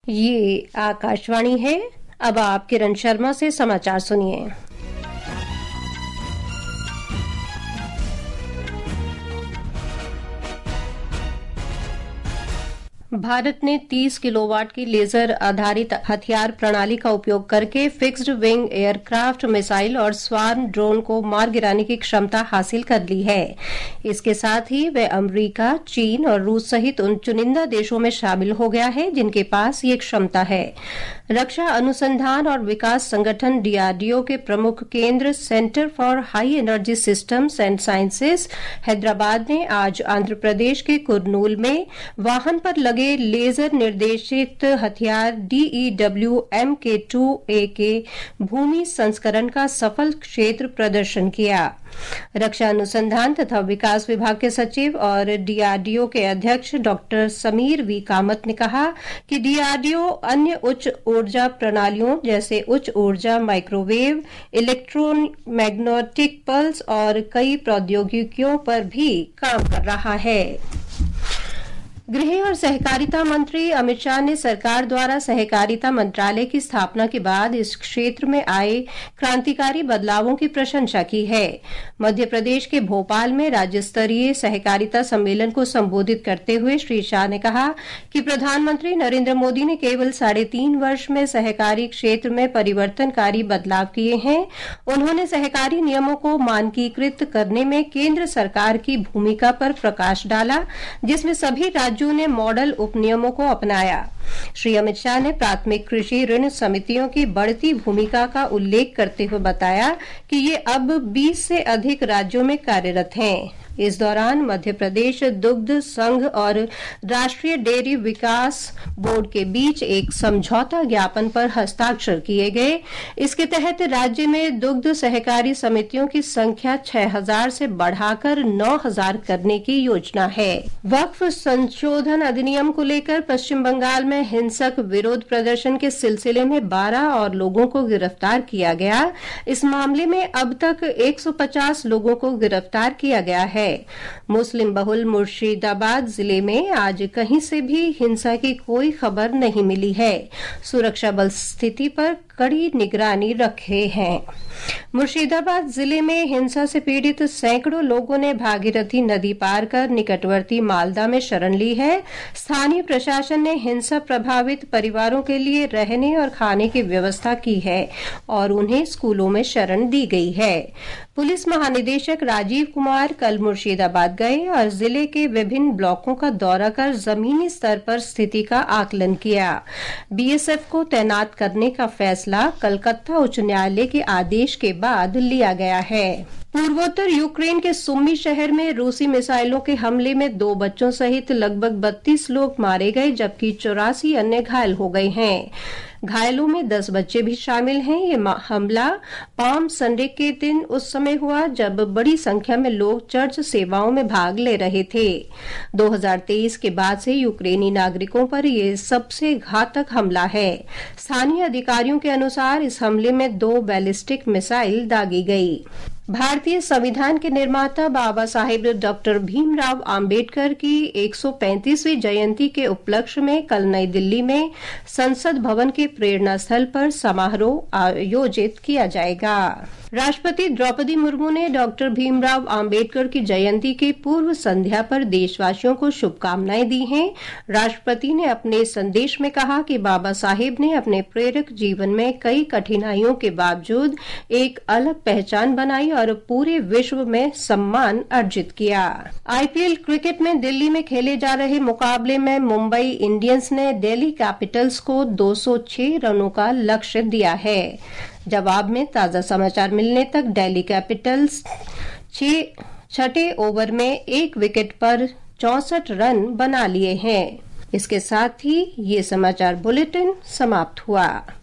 ये आकाशवाणी है। अब आप किरण शर्मा से समाचार सुनिए। भारत ने 30 किलोवाट की लेजर आधारित हथियार प्रणाली का उपयोग करके फिक्स्ड विंग एयरक्राफ्ट मिसाइल और स्वार्म ड्रोन को मार गिराने की क्षमता हासिल कर ली है। इसके साथ ही वह अमेरिका, चीन और रूस सहित उन चुनिंदा देशों में शामिल हो गया है जिनके पास ये क्षमता है। रक्षा अनुसंधान और विकास संगठन डीआरडीओ के प्रमुख केंद्र centre for high energy systems and sciences Hyderabad ने आज आंध्र प्रदेश के कुर्नूल में वाहन पर लगे लेजर निर्देशित हथियार DEW MK2A के भूमि संस्करण का सफल क्षेत्र प्रदर्शन किया। रक्षा अनुसंधान तथा विकास विभाग के सचिव और डीआरडीओ के अध्यक्ष डॉक्टर समीर वी कामत ने कहा कि डीआरडीओ अन्य उच्च ऊर्जा प्रणालियों जैसे उच्च ऊर्जा माइक्रोवेव, इलेक्ट्रोमैग्नेटिक पल्स और कई प्रौद्योगिकियों पर भी काम कर रहा है। गृह और सहकारिता मंत्री अमित शाह ने सरकार द्वारा सहकारिता मंत्रालय की स्थापना के बाद इस क्षेत्र में आए क्रांतिकारी बदलावों की प्रशंसा की है। मध्य प्रदेश के भोपाल में राज्य स्तरीय सहकारिता सम्मेलन को संबोधित करते हुए श्री शाह ने कहा कि प्रधानमंत्री नरेंद्र मोदी ने केवल 3.5 वर्ष में सहकारी क्षेत्र में परिवर्तनकारी बदलाव किए हैं। उन्होंने सहकारी नियमों को मानकीकृत करने में केंद्र सरकार की भूमिका पर प्रकाश डाला, जिसमें सभी राज्यों ने मॉडल उपनियमों को अपनाया। श्री अमित शाह ने प्राथमिक कृषि ऋण समितियों की बढ़ती भूमिका का उल्लेख करते हुए बताया कि ये अब 20 से अधिक राज्यों में कार्यरत हैं। इस दौरान मध्य प्रदेश दुग्ध संघ और राष्ट्रीय डेयरी विकास बोर्ड के बीच एक समझौता ज्ञापन पर हस्ताक्षर किए गए। इसके तहत राज्य में दुग्ध सहकारी समितियों की संख्या 6000 से बढ़ाकर 9000 करने की योजना है। वक्फ संशोधन अधिनियम को लेकर पश्चिम बंगाल में हिंसक विरोध प्रदर्शन के सिलसिले में 12 और लोगों को गिरफ्तार किया गया। इस मामले में अब तक 150 लोगों को गिरफ्तार किया गया है। मुस्लिम बहुल मुर्शिदाबाद जिले में आज कहीं से भी हिंसा की कोई खबर नहीं मिली है। सुरक्षा बल स्थिति पर कड़ी निगरानी रखे हैं। मुर्शिदाबाद जिले में हिंसा से पीड़ित सैकड़ों लोगों ने भागीरथी नदी पार कर निकटवर्ती मालदा में शरण ली है। स्थानीय प्रशासन ने हिंसा प्रभावित परिवारों के लिए रहने और खाने की व्यवस्था की है और उन्हें स्कूलों में शरण दी गई है। पुलिस महानिदेशक राजीव कुमार कल मुर्शिदाबाद गए और जिले के विभिन्न ब्लॉकों का दौरा कर जमीनी स्तर पर स्थिति का आकलन किया। बीएसएफ को तैनात करने का फैसला कलकत्ता उच्च न्यायालय के आदेश के बाद लिया गया है। पूर्वोत्तर यूक्रेन के सुमी शहर में रूसी मिसाइलों के हमले में 2 बच्चों सहित लगभग 32 लोग मारे गए, जबकि 84 अन्य घायल हो गए हैं। घायलों में 10 बच्चे भी शामिल हैं। ये हमला पाम संडे के दिन उस समय हुआ जब बड़ी संख्या में लोग चर्च सेवाओं में भाग ले रहे थे। 2023 के बाद से यूक्रेनी नागरिकों पर यह सबसे घातक हमला है। स्थानीय अधिकारियों के अनुसार इस हमले में 2 बैलिस्टिक मिसाइल दागी गई। भारतीय संविधान के निर्माता बाबा साहेब डॉक्टर भीमराव आम्बेडकर की 135वीं जयंती के उपलक्ष्य में कल नई दिल्ली में संसद भवन के प्रेरणा स्थल पर समारोह आयोजित किया जाएगा। राष्ट्रपति द्रौपदी मुर्मू ने डॉक्टर भीमराव आम्बेडकर की जयंती की पूर्व संध्या पर देशवासियों को शुभकामनाएं दी हैं। राष्ट्रपति ने अपने संदेश में कहा कि बाबा साहेब ने अपने प्रेरक जीवन में कई कठिनाइयों के बावजूद एक अलग पहचान बनाई और पूरे विश्व में सम्मान अर्जित किया। आईपीएल क्रिकेट में दिल्ली में खेले जा रहे मुकाबले में मुंबई इंडियंस ने दिल्ली कैपिटल्स को 206 रनों का लक्ष्य दिया है। जवाब में ताजा समाचार मिलने तक दिल्ली कैपिटल्स छठे ओवर में 1 विकेट पर 64 रन बना लिए हैं। इसके साथ ही ये समाचार बुलेटिन समाप्त हुआ।